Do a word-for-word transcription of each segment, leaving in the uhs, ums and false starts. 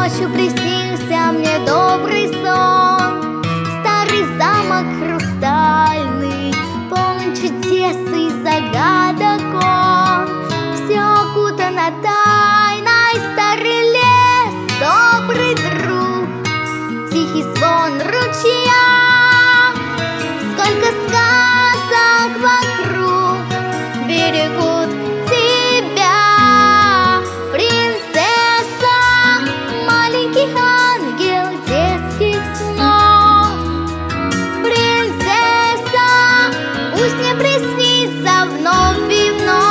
Ночью приснился мне добрый сон, старый замок хрустальный, полон чудес и загадок он. Все окутано тайной, старый лес, добрый друг, тихий звон ручья. Сколько сказок вокруг берегут тебя, принцесса, маленький ангел детских снов. Принцесса, пусть мне приснится вновь и вновь.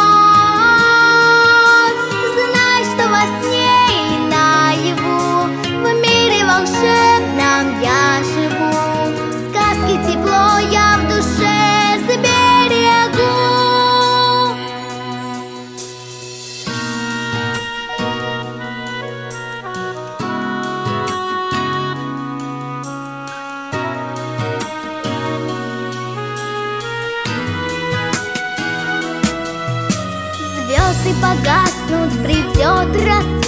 Знай, что во сне и наяву в мире волшебном я живу. Сказки тепло я в душе заберегу. Звезды погаснут, придет рассвет.